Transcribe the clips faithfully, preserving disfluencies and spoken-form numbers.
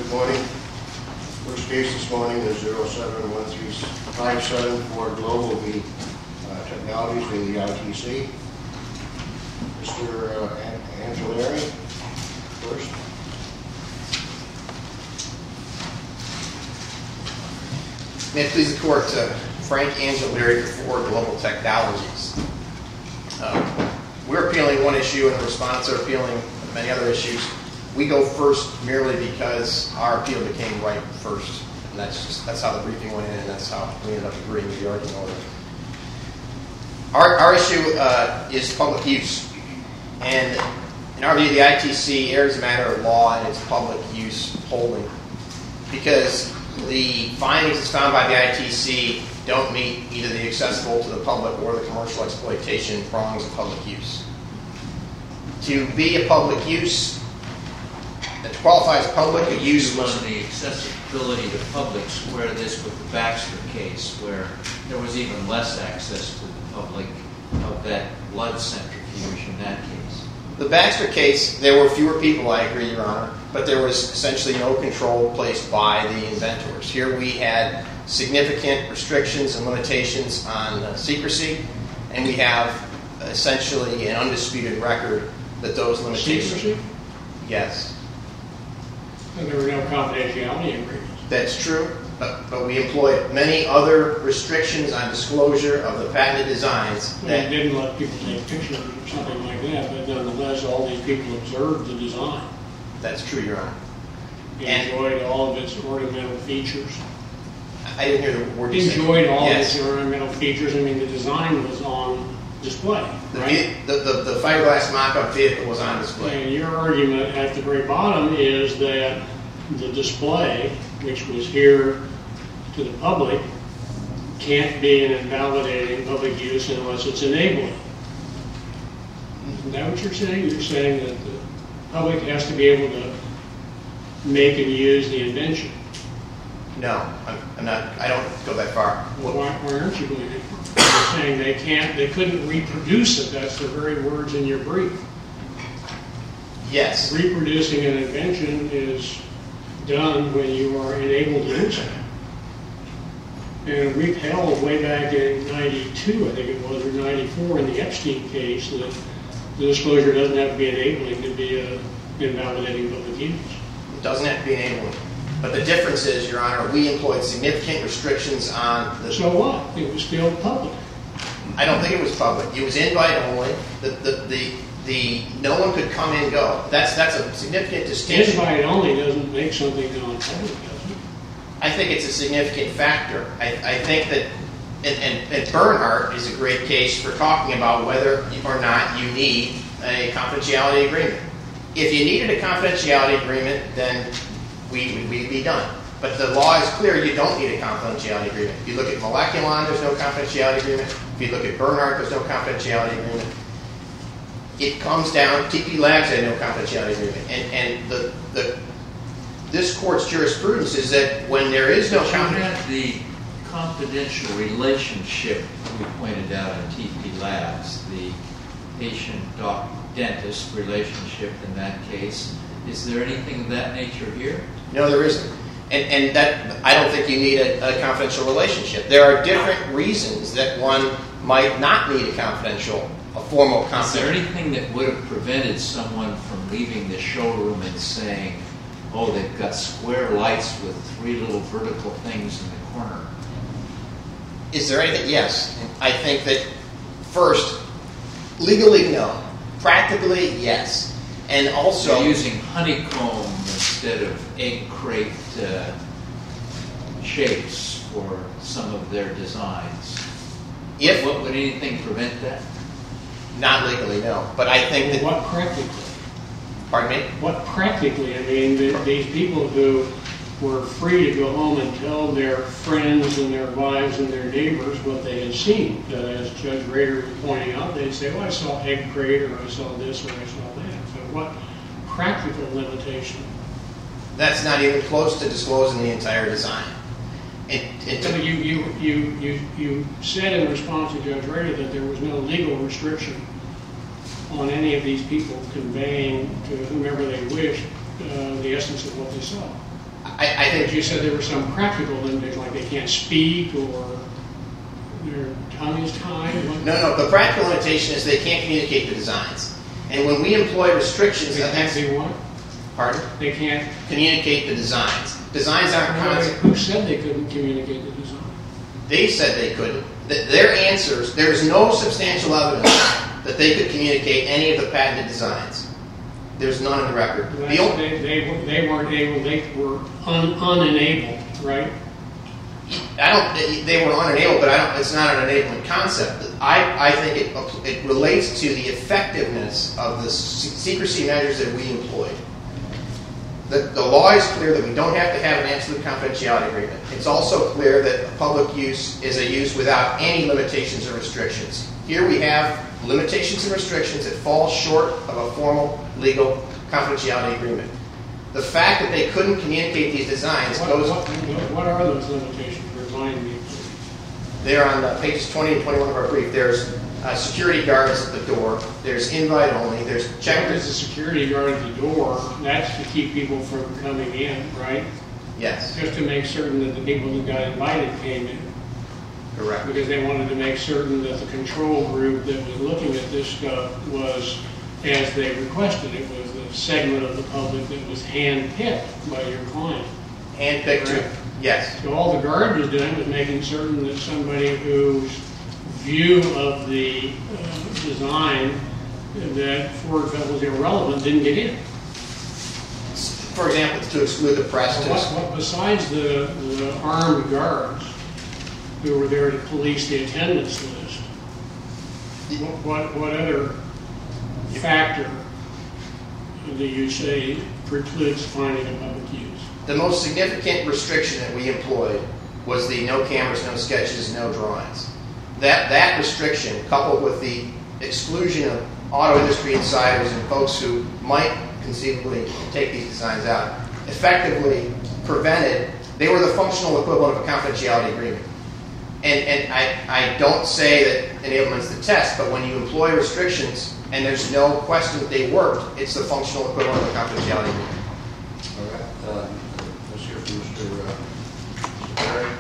Good morning. First case this morning is zero seven one three five seven for Global v. Uh, Technologies in the I T C. Mister Uh, An Angelari, first. May it please the Court, uh, Frank Angelari for Global Technologies. Uh, we're appealing one issue, and the respondents are appealing many other issues. We go first merely because our appeal became right first, and that's just that's how the briefing went in, and that's how we ended up agreeing with the argument order. Our, our issue uh, is public use, and in our view, the I T C errs as a matter of law in its public use holding, because the findings as found by the I T C don't meet either the accessible to the public or the commercial exploitation prongs of public use. To be a public use, that qualifies public a use on must the accessibility to public, square this with the Baxter case, where there was even less access to the public of that blood centrifuge in that case. The Baxter case, there were fewer people, I agree, Your Honor, but there was essentially no control placed by the inventors. Here we had significant restrictions and limitations on uh, secrecy, and we have essentially an undisputed record that those limitations... Secrecy? Yes. And there were no confidentiality agreements. That's true, but, but we employed many other restrictions on disclosure of the patented designs. Well, that you didn't let people take pictures or something like that, but nonetheless, all these people observed the design. That's true, Your Honor. They And- enjoyed all of its ornamental features. I didn't hear the word you said. Enjoyed all Yes. of its ornamental features. I mean, the design was on display, The, right? the, the, the fiberglass mock-up vehicle was on display. And your argument at the very bottom is that the display, which was here to the public, can't be an invalidating public use unless it's enabling. Isn't that what you're saying? You're saying that the public has to be able to make and use the invention. No, I'm, I'm not. I don't go that far. Well, why, why aren't you going it? You're saying they can't, they couldn't reproduce it. That's the very words in your brief. Yes. Reproducing an invention is done when you are enabled to do so. And we've held way back in ninety-two, I think it was, or ninety-four, in the Epstein case, that the disclosure doesn't have to be enabling to be a invalidating public use. It doesn't have to be enabling. But the difference is, Your Honor, we employed significant restrictions on the... So what? It was still public. I don't think it was public. It was invite only. The, the, the, the, no one could come and go. That's, that's a significant distinction. Invite only doesn't make something non-public, does it? I think it's a significant factor. I, I think that, and, and, and Bernhardt is a great case for talking about whether or not you need a confidentiality agreement. If you needed a confidentiality agreement, then we would we, be done. But the law is clear, you don't need a confidentiality agreement. If you look at Moleculon, there's no confidentiality agreement. If you look at Bernhardt, there's no confidentiality agreement. It comes down, T P Labs had no confidentiality agreement. And, and the, the this court's jurisprudence is that when there is no But you confidentiality... had the confidential relationship we pointed out in T P Labs, the patient-doc-dentist relationship in that case. Is there anything of that nature here? No, there isn't. And, and that I don't think you need a, a confidential relationship. There are different reasons that one might not need a confidential, a formal Is there confidential. anything that would have prevented someone from leaving the showroom and saying, oh, they've got square lights with three little vertical things in the corner? Is there anything? Yes. I think that, first, legally, no. Practically, yes. And also... They're using honeycomb instead of egg crate uh, shapes for some of their designs. If, What, would anything prevent that? not legally, no. But I think that... What practically? Pardon me? What practically? I mean, the, these people who were free to go home and tell their friends and their wives and their neighbors what they had seen. Uh, as Judge Rader was pointing out, they'd say, well, I saw egg crate, or I saw this, or I saw that. So what practical limitation? That's not even close to disclosing the entire design. It, it, So you, you, you, you, you said in response to Judge Rader that there was no legal restriction on any of these people conveying to whomever they wished uh, the essence of what they saw. I, I think But you said there were some practical limitations, like they can't speak or their tongue is tied. What- no, no. The practical limitation is they can't communicate the designs. And when we employ restrictions, They that can't makes- be what? pardon, They can't. communicate the designs. Designs aren't Who concepts. who said they couldn't communicate the design? They said they couldn't. Th- Their answers, there is no substantial evidence that they could communicate any of the patented designs. There's none in the record. The That's- only, They, they, were- they weren't able, they were un, unenabled, right? I don't. They- They were unenabled, but I don't. It's not an enabling concept. I, I think it it relates to the effectiveness of the se- secrecy measures that we employed. The, the law is clear that we don't have to have an absolute confidentiality agreement. It's also clear that public use is a use without any limitations or restrictions. Here we have limitations and restrictions that fall short of a formal legal confidentiality agreement. The fact that they couldn't communicate these designs What, goes. what, what are those limitations? Remind me. They're on uh, pages twenty and twenty-one of our brief. There's uh, security guards at the door. There's invite only. There's There's checkers. a security guard at the door. That's to keep people from coming in, right? Yes, Just to make certain that the people that got invited came in. correct. Because they wanted to make certain that the control group that was looking at this stuff was, as they requested, it was a segment of the public that was hand-picked by your client. Handpicked. too. Correct. Yes, So all the guard was doing was making certain that somebody whose view of the uh, design that Ford felt was irrelevant didn't get in. for example, to exclude the press. So To, what, what besides the, the armed guards who were there to police the attendance list, what, what, what other factor do you say precludes finding a public use? the most significant restriction that we employed was the no cameras, no sketches, no drawings. That that restriction, coupled with the exclusion of auto industry insiders and folks who might conceivably take these designs out, effectively prevented. They were the functional equivalent of a confidentiality agreement. And, and I, I don't say that enablement's the test, but when you employ restrictions and there's no question that they worked, it's the functional equivalent of a confidentiality agreement. All right, uh, let's hear from Mister uh, Mister Perry.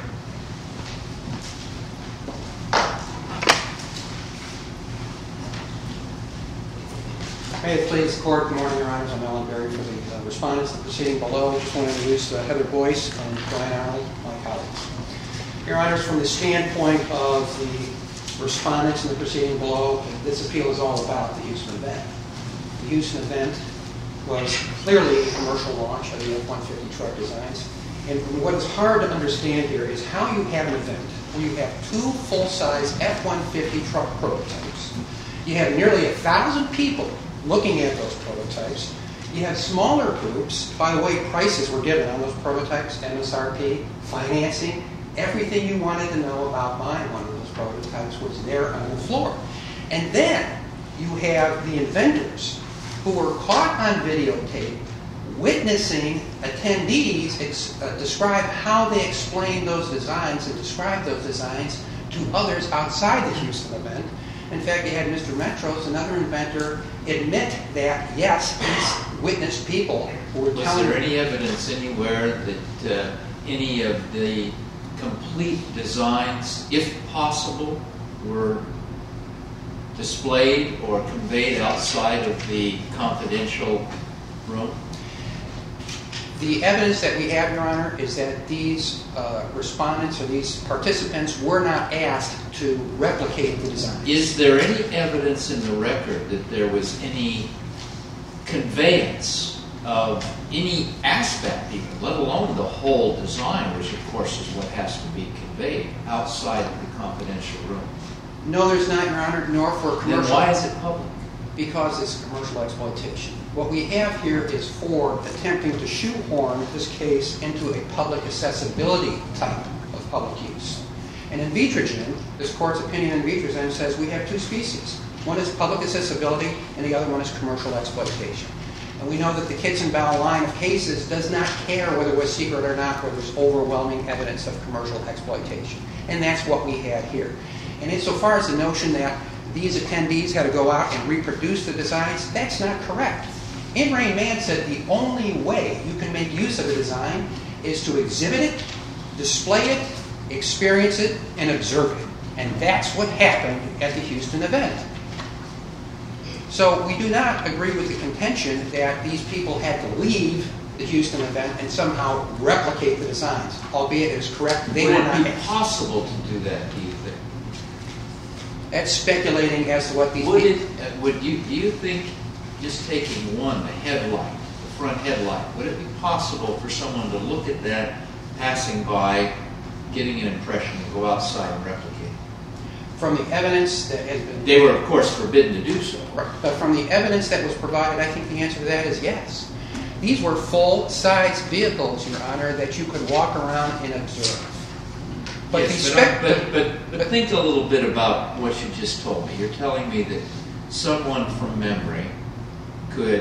May it please the court, good morning, Your Honors. I'm Alan Berry for the uh, respondents of the proceeding below. I just want to introduce uh, Heather Boyce and Brian Arnold, my colleagues. Your Honors, from the standpoint of the respondents in the proceeding below, this appeal is all about the Houston event. The Houston event was clearly a commercial launch of the F one fifty truck designs. And what is hard to understand here is how you have an event where you have two full-size F one fifty truck prototypes. You have nearly a thousand people looking at those prototypes. You have smaller groups. By the way, prices were given on those prototypes, M S R P, financing, everything you wanted to know about buying one of those prototypes was there on the floor. And then you have the inventors who were caught on videotape witnessing attendees ex- uh, describe how they explained those designs and described those designs to others outside the Houston event. In fact, you had Mister Metros, another inventor, admit that, yes, he's witnessed people who were Was telling there any evidence anywhere that uh, any of the complete designs, if possible, were displayed or conveyed outside of the confidential room? The evidence that we have, Your Honor, is that these uh, respondents or these participants were not asked to replicate the design. Is there any evidence in the record that there was any conveyance of any aspect, even, let alone the whole design, which of course is what has to be conveyed, outside of the confidential room? No, there's not, Your Honor, nor for commercial. Then why is it public? Because it's commercial exploitation. What we have here is Ford attempting to shoehorn this case into a public accessibility type of public use. And in Vitrogen, this court's opinion in Vitrogen says we have two species. One is public accessibility and the other one is commercial exploitation. And we know that the Kitzenbauer line of cases does not care whether it was secret or not, where there's overwhelming evidence of commercial exploitation. And that's what we had here. And insofar as the notion that these attendees had to go out and reproduce the designs, that's not correct. In Rain Man said the only way you can make use of a design is to exhibit it, display it, experience it, and observe it. And that's what happened at the Houston event. So we do not agree with the contention that these people had to leave the Houston event and somehow replicate the designs, albeit it is correct, they Would were it not. be possible to do that, do you think? That's speculating as to what these Would people... it, uh, would you, do you think, just taking one, the headlight, the front headlight, would it be possible for someone to look at that passing by, getting an impression, and go outside and replicate it? From the evidence that has been... They were, of course, forbidden to do so. Right. But from the evidence that was provided, I think the answer to that is yes. These were full-size vehicles, Your Honor, that you could walk around and observe. But, Yes, these but, spec- but, but, but think a little bit about what you just told me. You're telling me that someone from memory could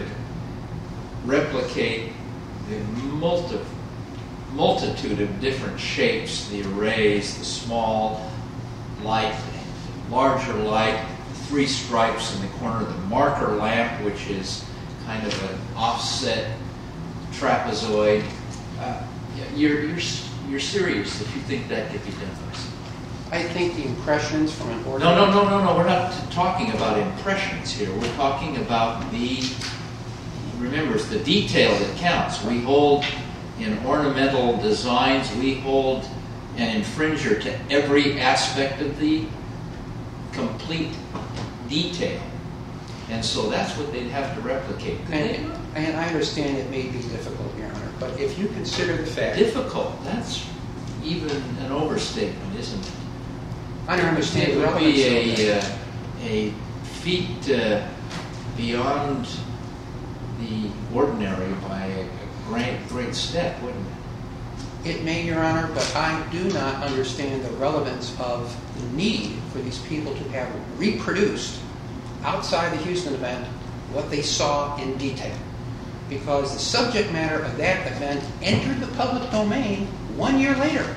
replicate the multi, multitude of different shapes, the arrays, the small light, larger light, three stripes in the corner, the marker lamp, which is kind of an offset trapezoid. Uh, you're, you're, you're serious if you think that could be done. I think the impressions from an No, ordinary... no, no, no, no. We're not t- talking about impressions here. We're talking about the, remember, it's the detail that counts. We hold in ornamental designs, we hold an infringer to every aspect of the complete detail. And so that's what they'd have to replicate. Could they And, not? and I understand it may be difficult, Your Honor, but if you consider the fact... Difficult, that's even an overstatement, isn't it? I don't understand It the would relevance be of a, that. uh, a feat uh, beyond the ordinary by a, a great, great step, wouldn't it? It may, Your Honor, but I do not understand the relevance of the need for these people to have reproduced outside the Houston event what they saw in detail. Because the subject matter of that event entered the public domain one year later.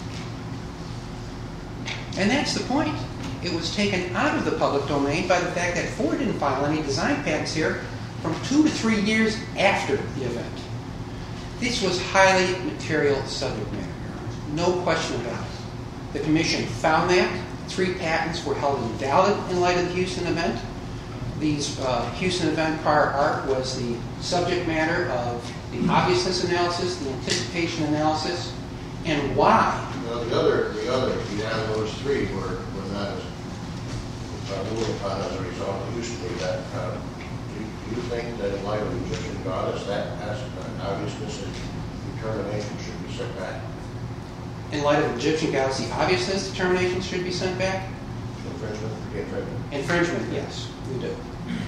And that's the point. It was taken out of the public domain by the fact that Ford didn't file any design patents here from two to three years after the event. This was highly material subject matter, Your Honor. No question about it. The Commission found that. Three patents were held invalid in light of the Houston event. These uh, Houston event prior art was the subject matter of the obviousness analysis, the anticipation analysis, and why. Well, the other, the other, beyond those three were, were not as, uh, ruled upon as a result of Houston event. Uh, do, you- do you think that in light of the Egyptian goddess, that aspect, obviousness and determination should be set back? In light of Egyptian goddess, the obviousness determination should be sent back? Infringement, infringement. Infringement, yes, we do.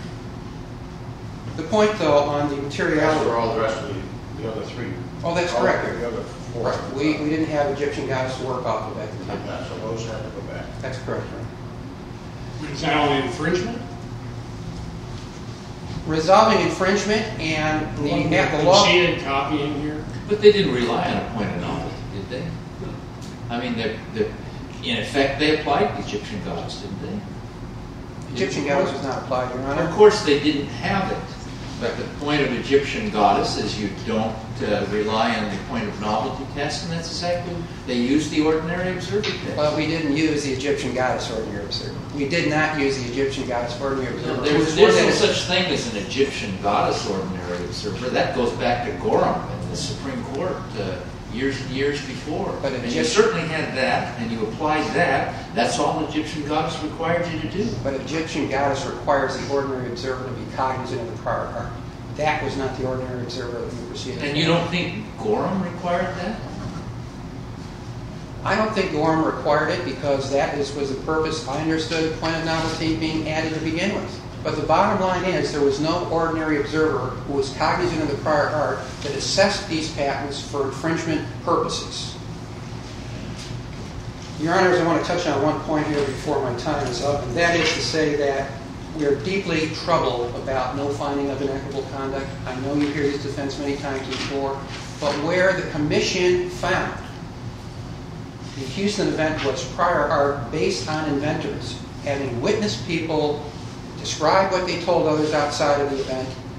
The point, though, on the As materiality... for all the rest of the, the other three. Oh, that's All correct. The other four. Right. We, we didn't have Egyptian goddess to work off of at the time. Yeah, so those have to go back. That's correct, right? Is that on infringement? Resolving infringement and the, the law... Conceded copying here? But they didn't rely on a point of novelty, did they? I mean, they're, they're, in effect, they applied the Egyptian goddess, didn't they? Egyptian goddess was not applied, Your Of Honor. course, they didn't have it. But the point of Egyptian goddess is you don't uh, rely on the point of novelty test, and that's exactly, they use the ordinary observer test. Well, we didn't use the Egyptian goddess ordinary observer. We did not use the Egyptian goddess ordinary observer. It There's, was there's one no that- such thing as an Egyptian goddess ordinary observer. That goes back to Gorham and the Supreme Court uh, years and years before. But and you Egypt- certainly had that, and you applied that. That's all Egyptian goddess required you to do. But Egyptian goddess requires the ordinary observer to be cognizant of the prior art. That was not the ordinary observer that we proceeded. And you don't think Gorham required that? I don't think Gorham required it because that is, was the purpose, I understood, point of novelty being added to begin with. But the bottom line is there was no ordinary observer who was cognizant of the prior art that assessed these patents for infringement purposes. Your Honors, I want to touch on one point here before my time is up, and that is to say that we are deeply troubled about no finding of inequitable conduct. I know you hear this defense many times before, but where the Commission found the Houston event was prior art based on inventors having witnessed people describe what they told others outside of the event,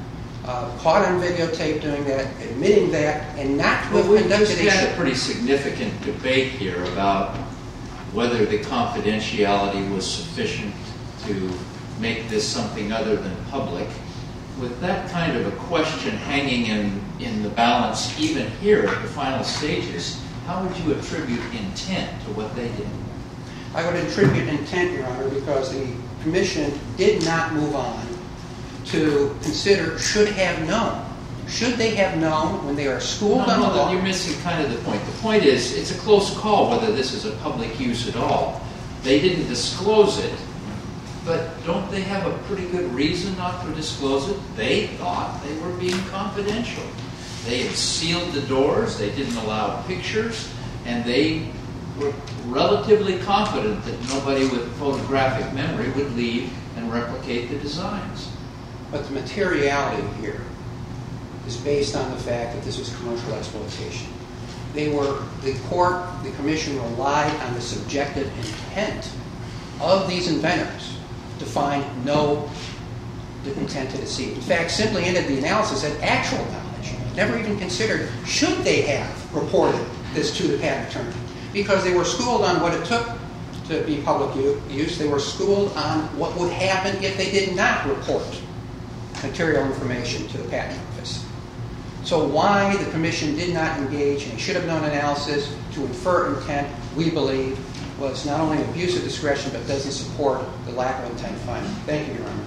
uh, caught on videotape doing that, admitting that, and not to Well, have we conducted just a had a show. pretty significant debate here about whether the confidentiality was sufficient to make this something other than public. With that kind of a question hanging in, in the balance, even here at the final stages, how would you attribute intent to what they did? I would attribute intent, Your Honor, because the commission did not move on to consider should have known. Should they have known when they are schooled No, on the no, law? you're missing kind of the point. The point is, it's a close call whether this is a public use at all. They didn't disclose it, but don't they have a pretty good reason not to disclose it? They thought they were being confidential. They had sealed the doors, they didn't allow pictures, and they were relatively confident that nobody with photographic memory would leave and replicate the designs. But the materiality here is based on the fact that this was commercial exploitation. They were, the court, the commission relied on the subjective intent of these inventors to find no intent to deceive. In fact, simply ended the analysis at actual knowledge. Never even considered should they have reported this to the patent attorney, because they were schooled on what it took to be public use. They were schooled on what would happen if they did not report material information to the patent office. So why the commission did not engage in a should-have-known analysis to infer intent, we believe, was not only abuse of discretion, but doesn't support the lack of intent finding. Thank you, Your Honor.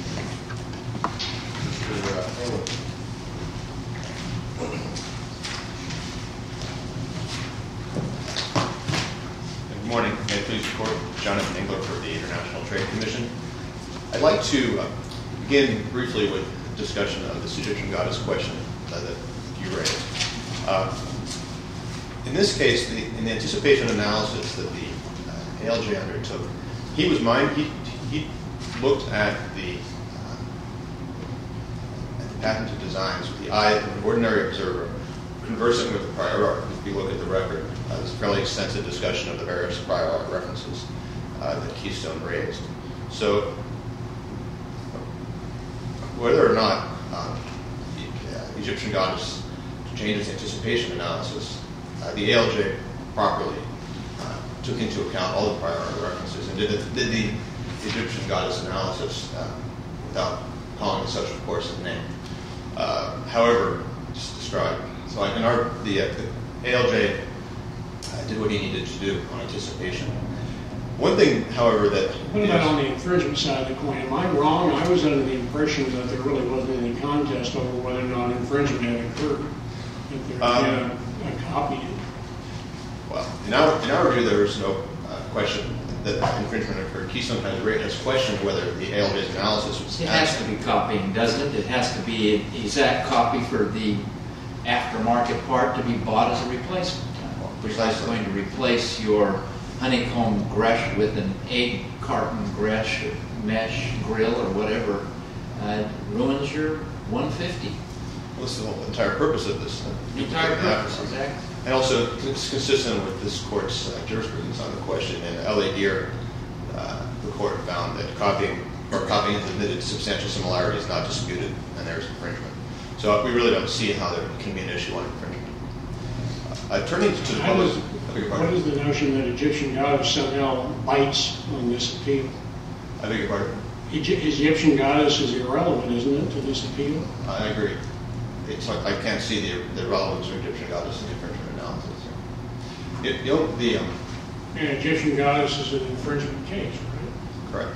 Mister Engel. Good morning. May it please the Court. Jonathan Engler for the International Trade Commission. I'd like to uh, begin briefly with a discussion of this Egyptian goddess question uh, that you raised. Uh, in this case, the, in the anticipation analysis that the uh, A L J undertook, he was mind, he, he looked at the, uh, at the patented designs with the eye of an ordinary observer, conversing with the prior art. If you look at the record, uh, there's a fairly extensive discussion of the various prior art references uh, that Keystone raised. So, whether or not um, the uh, Egyptian goddess changed its anticipation analysis, uh, the A L J properly uh, took into account all the prior art references and did, the, did the Egyptian goddess analysis uh, without calling it such, of course, a name. Uh, however, just described. So in our, the, uh, the A L J uh, did what he needed to do on anticipation. One thing, however, that What about on the infringement side of the coin? Am I wrong? I was under the impression that there really wasn't any contest over whether or not infringement had occurred. If there Um, had been a, a copy. Well, in our, in our view, there is no uh, question that infringement occurred. Keystone has, has questioned whether the A L J's analysis was It has to be copying, doesn't it? It has to be an exact copy for the aftermarket part to be bought as a replacement. Which is going to replace your honeycomb Gresh with an egg carton Gresh mesh grill or whatever. Uh, ruins your one fifty. Well, this is the whole entire purpose of this. Uh, The entire purpose, exactly. And also, it's consistent with this court's uh, jurisprudence on the question. In L A Gear, uh, the court found that copying or copying has admitted substantial similarity is not disputed, and there's infringement. So we really don't see how there can be an issue on infringement. Uh, turning to the How public, does- I beg your What pardon. is the notion that Egyptian goddess somehow bites on this appeal? I beg your pardon. Egy- Egyptian goddess is irrelevant, isn't it, to this appeal? I agree. It's like I can't see the, the relevance of Egyptian goddess in the infringement analysis. It, you know, the um, And Egyptian goddess is an infringement case, right? correct.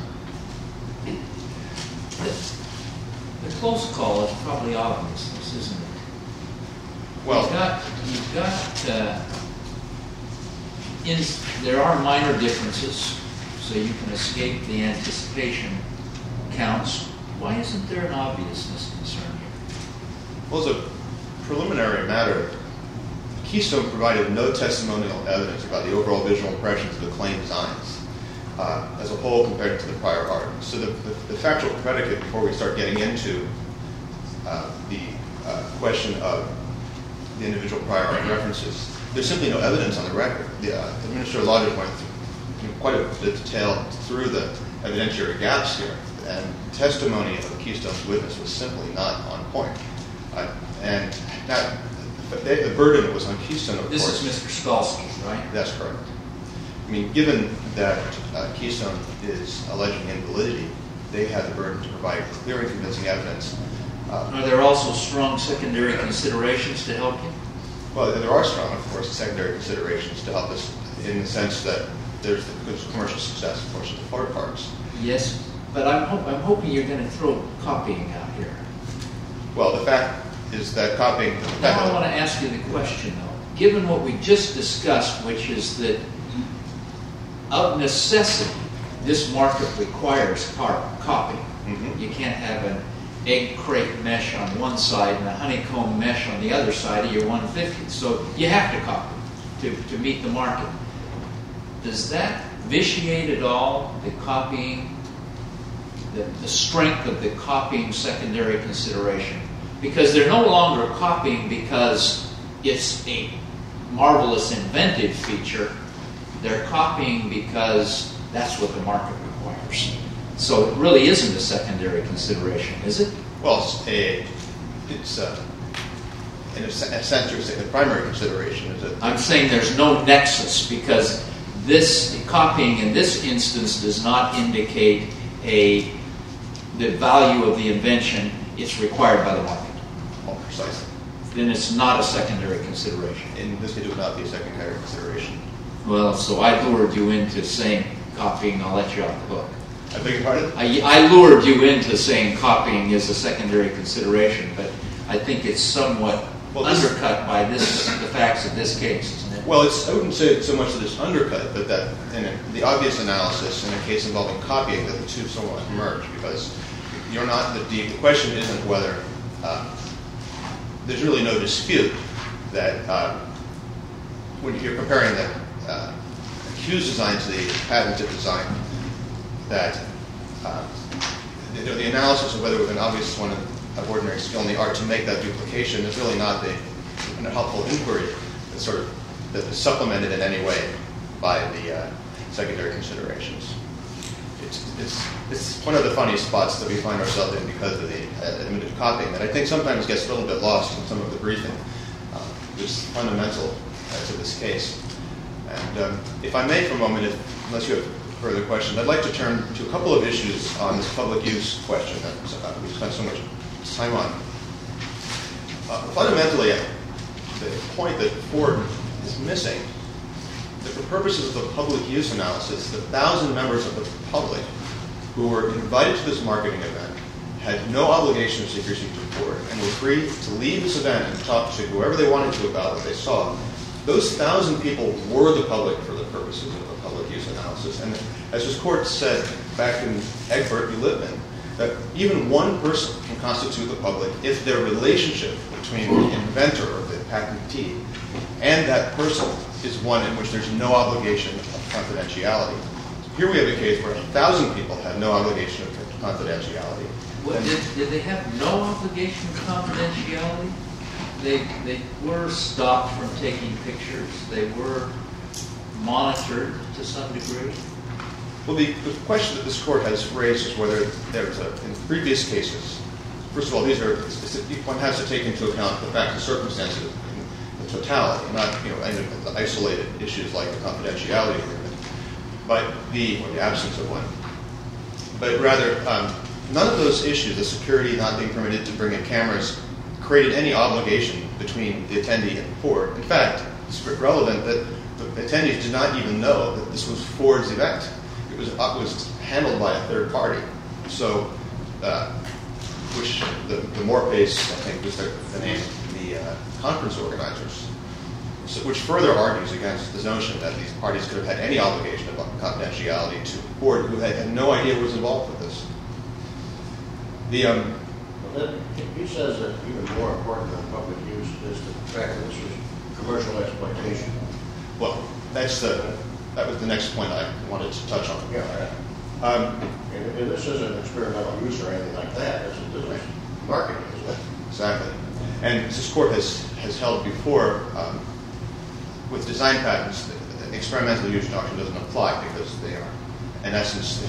The, the close call is probably obvious, this isn't it? Well, You've got, you've got, uh, in, there are minor differences, so you can escape the anticipation counts. Why isn't there an obviousness concern here? well, as a preliminary matter, Keystone provided no testimonial evidence about the overall visual impressions of the claim designs uh, as a whole compared to the prior art. So the, the, the factual predicate before we start getting into uh, the uh, question of the individual prior art references, there's simply no evidence on the record. The uh, administrative law judge went through quite a bit of detail through the evidentiary gaps here and testimony of Keystone's witness was simply not on point. Uh, and now, the, the burden was on Keystone, of This course. is Mister Skalsky, right? That's correct. I mean, given that uh, Keystone is alleging invalidity, they had the burden to provide clear and convincing evidence. Uh, Are there also strong secondary considerations to help you? well, there are strong, of course, secondary considerations to help us in the sense that there's the good commercial success, of course, of the Ford parks. Yes, but I'm, ho- I'm hoping you're going to throw copying out here. Well, the fact is that copying... The fact Now I that- want to ask you the question, though. Given what we just discussed, which is that of necessity, this market requires car- copying. Mhm. You can't have an egg crate mesh on one side and a honeycomb mesh on the other side of your one fifty. So you have to copy to, to meet the market. Does that vitiate at all the copying, the, the strength of the copying secondary consideration? Because they're no longer copying because it's a marvelous inventive feature. They're copying because that's what the market requires. So it really isn't a secondary consideration, is it? Well, it's a... It's a in a, se- a sense, you're saying the primary consideration is that... I'm saying there's no nexus because this copying in this instance does not indicate a the value of the invention. It's required by the market. Well, precisely. Then it's not a secondary consideration. In this case, it would not be a secondary consideration. Well, so I lured you into saying copying. I'll let you off the hook. I beg your pardon? I, I lured you into saying copying is a secondary consideration, but I think it's somewhat Well, this- undercut by this the facts of this case, isn't it? Well, it's, I wouldn't say it's so much that it's undercut, but that in a, the obvious analysis in a case involving copying, that the two somewhat merge, because you're not the deep. The question isn't whether uh, there's really no dispute that uh, when you're comparing the uh, accused design to the patented design, that uh, the, the analysis of whether it was an obvious one of ordinary skill in the art to make that duplication is really not the, a helpful inquiry. It's sort of that is supplemented in any way by the uh, secondary considerations. It's, it's, it's one of the funny spots that we find ourselves in because of the uh, admitted copying that I think sometimes gets a little bit lost in some of the briefing, uh, which is fundamental uh, to this case. And um, if I may for a moment, if, unless you have further questions, I'd like to turn to a couple of issues on this public use question that uh, we've spent so much time on. Uh, fundamentally, the point that Ford is missing, that for purposes of the public use analysis, the thousand members of the public who were invited to this marketing event had no obligation of secrecy to Ford and were free to leave this event and talk to whoever they wanted to about what they saw. Those thousand people were the public for the purposes of the public use analysis. And as this court said back in Egbert v. Lippmann, that even one person can constitute the public if their relationship between the inventor or the patentee and that person is one in which there's no obligation of confidentiality. Here we have a case where a thousand people had no obligation of confidentiality. What, did, did they have no obligation of confidentiality? They, they were stopped from taking pictures. They were monitored to some degree. Well, the, the question that this court has raised is whether there's a, in previous cases, first of all, these are, one has to take into account the facts and circumstances in the totality, not, you know, any of the isolated issues like the confidentiality agreement, but the, or the absence of one. But rather, um, none of those issues, the security not being permitted to bring in cameras, created any obligation between the attendee and Ford. In fact, it's relevant that the attendees did not even know that this was Ford's event. It was, it was handled by a third party. So, uh, which the, the Morpace, I think, was the, the name of the uh, conference organizers, so, which further argues against this notion that these parties could have had any obligation about confidentiality to Ford, who had, had no idea what was involved with this. The um, Well, then, he says that even more important than public use is the fact that this was commercial exploitation. well, that's the that was the next point I wanted to touch on. Yeah, Um, and, and this isn't experimental use or anything like that. This is, this is marketing, isn't it? Exactly. And this court has, has held before, um, with design patents, the, the experimental use doctrine doesn't apply because they are, in essence, they have,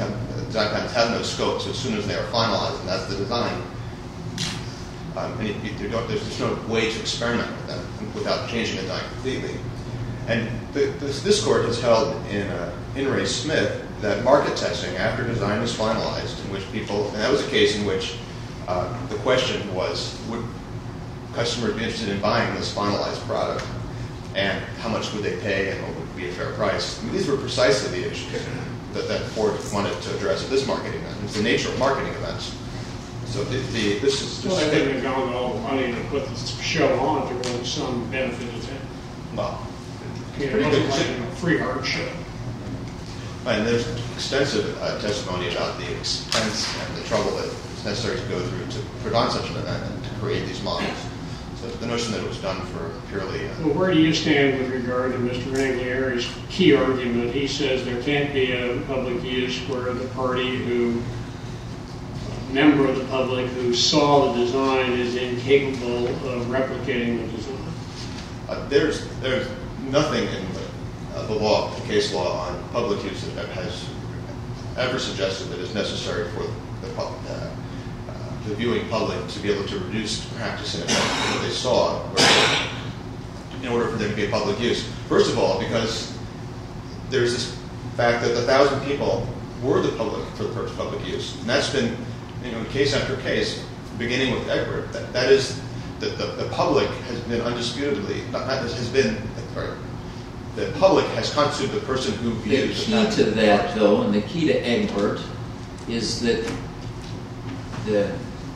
design patents have no scope, so as soon as they are finalized, and that's the design, um, and it, it, don't, there's, there's no way to experiment with them without changing the design completely. And the, this, this court has held in uh, in Ray Smith that market testing after design is finalized, in which people, and that was a case in which uh, the question was, would customers be interested in buying this finalized product, and how much would they pay, and what would be a fair price? I mean, these were precisely the issues that, that Ford wanted to address at this marketing event. It's the nature of marketing events. So the, the, this is Well, just, they wouldn't have gone to all the money to put the show on if there wasn't some benefit to them. well, I mean, it pretty wasn't good. like a free art show. And there's extensive uh, testimony about the expense and the trouble that is necessary to go through to put on such an event and to create these models. So the notion that it was done for purely... Uh, Well, where do you stand with regard to Mister Anglieri's key argument? He says there can't be a public use where the party who, a member of the public who saw the design is incapable of replicating the design. uh, there's, there's nothing in the, uh, the law, the case law on public use that has ever suggested that it's necessary for the, pub, uh, uh, the viewing public to be able to reduce practice in effect what they saw in order for there to be a public use. First of all, because there's this fact that a thousand people were the public for the purpose of public use. And that's been, you know, case after case, beginning with Egbert, that, that is, that the, the public has been undisputedly, not, not has been, or the public has constituted the person who The views key patent. to that, though, and the key to Egbert, is that the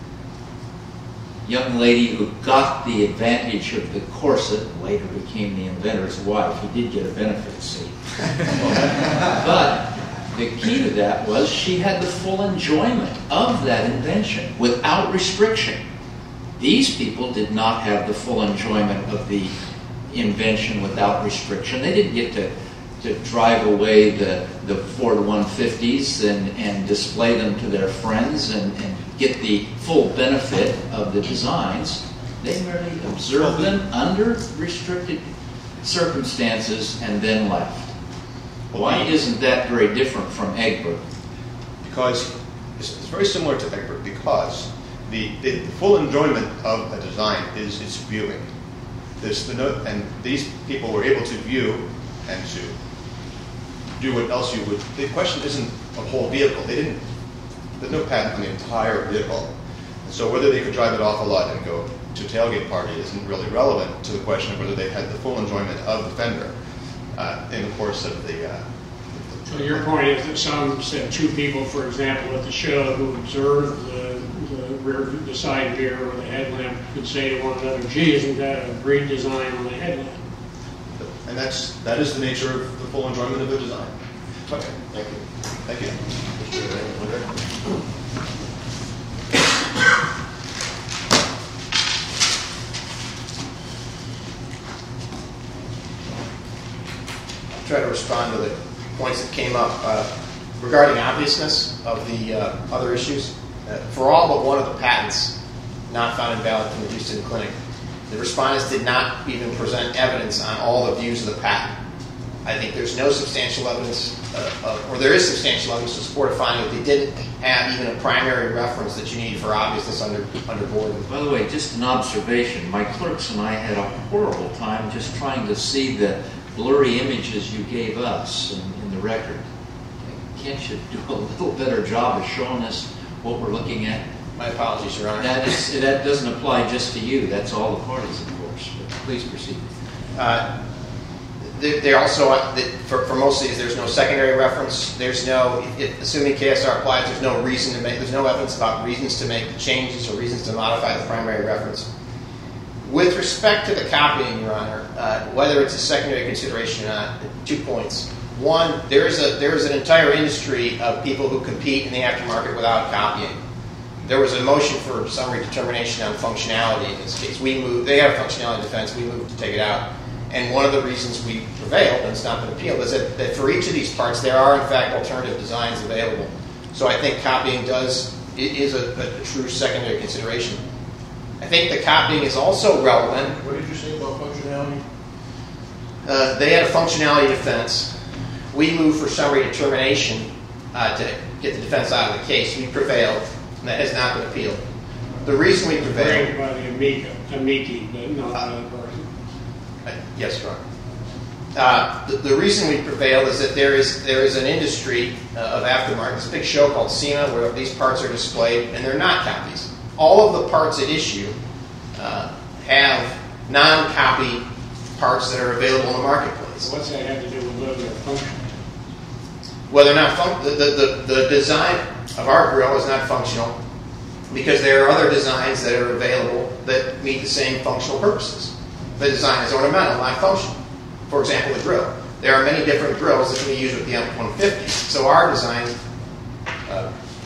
young lady who got the advantage of the corset, later became the inventor's wife, he did get a benefit, see. But the key to that was she had the full enjoyment of that invention without restriction. These people did not have the full enjoyment of the invention without restriction. They didn't get to, to drive away the, the Ford one fifties and, and display them to their friends and, and get the full benefit of the designs. They merely observed them under restricted circumstances and then left. Why isn't that very different from Egbert? Because it's, it's very similar to Egbert, because the, the, the full enjoyment of a design is its viewing. This, the note, and these people were able to view and to do what else you would. The question isn't a whole vehicle. They didn't. There's no patent on the entire vehicle. And so whether they could drive it off a lot and go to a tailgate party isn't really relevant to the question of whether they had the full enjoyment of the fender uh, in the course of the. Uh, So your point is that some said two people, for example, at the show who observed the, the rear, the side mirror or the headlamp could say to one another, gee, isn't that a great design on the headlamp? And that's that is the nature of the full enjoyment of the design. Okay, Thank you. thank you. Mister Engler? I'll try to respond to the points that came up uh, regarding obviousness of the uh, other issues. Uh, for all but one of the patents not found invalid from the Houston Clinic, the respondents did not even present evidence on all the views of the patent. I think there's no substantial evidence, uh, of, or there is substantial evidence to support a finding that they didn't have even a primary reference that you need for obviousness under, under Gordon. By the way, just an observation. My clerks and I had a horrible time just trying to see the blurry images you gave us in, in the record. Can't you do a little better job of showing us what we're looking at? My apologies, Your Honor. That, is, that doesn't apply just to you. That's all the parties, of course. But please proceed. Uh, they they also, uh, the- for, for most of these, there's no secondary reference. There's no, if, assuming K S R applies, there's no reason to make, there's no evidence about reasons to make the changes or reasons to modify the primary reference. With respect to the copying, Your Honor, uh, whether it's a secondary consideration or not, two points. One, there is a there is an entire industry of people who compete in the aftermarket without copying. There was a motion for summary determination on functionality in this case. We moved, they have functionality defense, we moved to take it out. And one of the reasons we prevailed, and it's not been appealed, is that, that for each of these parts, there are in fact alternative designs available. So I think copying does, it is a, a, a true secondary consideration. I think the copying is also relevant. What did you say about functionality? Uh, they had a functionality defense. We moved for summary determination uh, to get the defense out of the case. We prevailed, and that has not been appealed. The reason we prevailed... Framed by the amica, amici, but not by the person. Uh, yes, Your Honor. Uh, the, the reason we prevailed is that there is there is an industry uh, of aftermarket. There's a big show called SEMA where these parts are displayed, and they're not copies. All of the parts at issue uh, have non-copy parts that are available in the marketplace. So what's that have to do with whether they're functional? Whether or not fun- the, the, the, the design of our grill is not functional because there are other designs that are available that meet the same functional purposes. The design is ornamental, not functional. For example, the grill. There are many different grills that can be used with the M one fifty. So our design, uh,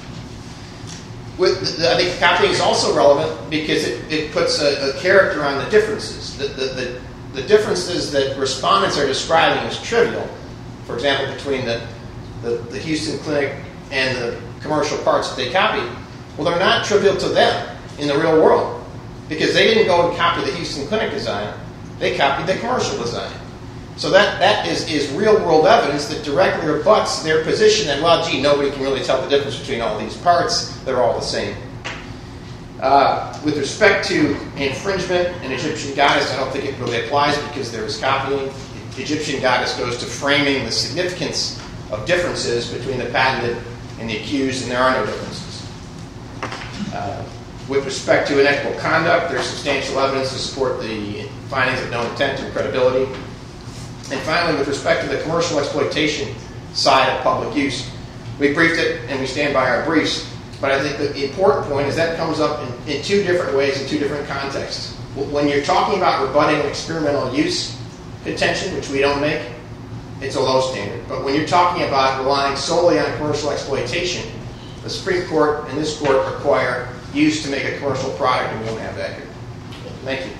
with the, I think copying is also relevant because it, it puts a, a character on the differences. The, the, the, the differences that respondents are describing as trivial, for example, between the, the, the Houston Clinic and the commercial parts that they copied, well, they're not trivial to them in the real world because they didn't go and copy the Houston Clinic design. They copied the commercial design. So that, that is, is real-world evidence that directly rebuts their position that, well, gee, nobody can really tell the difference between all these parts. They're all the same. Uh, with respect to infringement and Egyptian goddess, I don't think it really applies because there is copying. Egyptian goddess goes to framing the significance of differences between the patented and the accused, and there are no differences. Uh, with respect to inequitable conduct, there's substantial evidence to support the findings of no intent and credibility. And finally, with respect to the commercial exploitation side of public use, we briefed it and we stand by our briefs, but I think the important point is that comes up in, in two different ways, in two different contexts. When you're talking about rebutting experimental use contention, which we don't make, it's a low standard. But when you're talking about relying solely on commercial exploitation, the Supreme Court and this Court require use to make a commercial product, and we don't have that here. Thank you.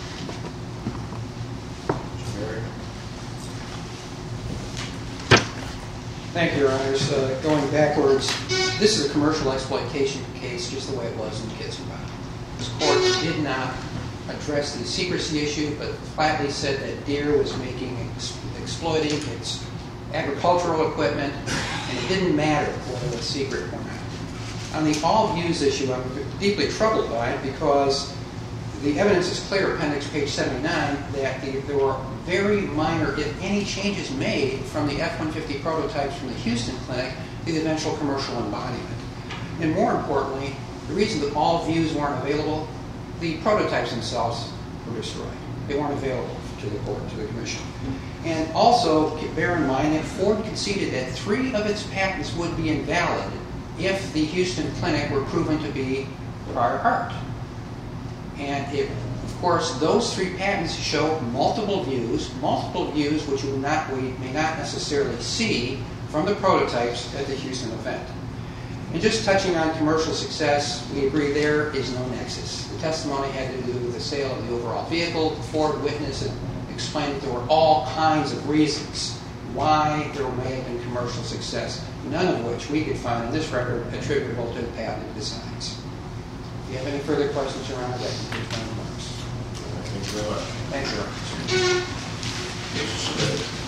Thank you, Your Honors. Uh, going backwards, this is a commercial exploitation case, just the way it was in Kitzenbach. This court did not address the secrecy issue, but flatly said that Deere was making ex- exploiting its agricultural equipment, and it didn't matter whether it was secret or not. On the all views issue, I'm deeply troubled by it because the evidence is clear, appendix page seventy-nine, that the, there were very minor, if any, changes made from the F one fifty prototypes from the Houston Clinic to the eventual commercial embodiment. And more importantly, the reason that all views weren't available, the prototypes themselves were destroyed. They weren't available to the court, to the commission. And also, bear in mind that Ford conceded that three of its patents would be invalid if the Houston Clinic were proven to be prior art. And it, of course, those three patents show multiple views, multiple views which we, not, we may not necessarily see from the prototypes at the Houston event. And just touching on commercial success, we agree there is no nexus. The testimony had to do with the sale of the overall vehicle. The Ford witness explained that there were all kinds of reasons why there may have been commercial success, none of which we could find in this record attributable to the patented designs. If you have any further questions, Your Honor, that concludes my remarks. Thank you very much. Thank you, Your Honor. Case is submitted.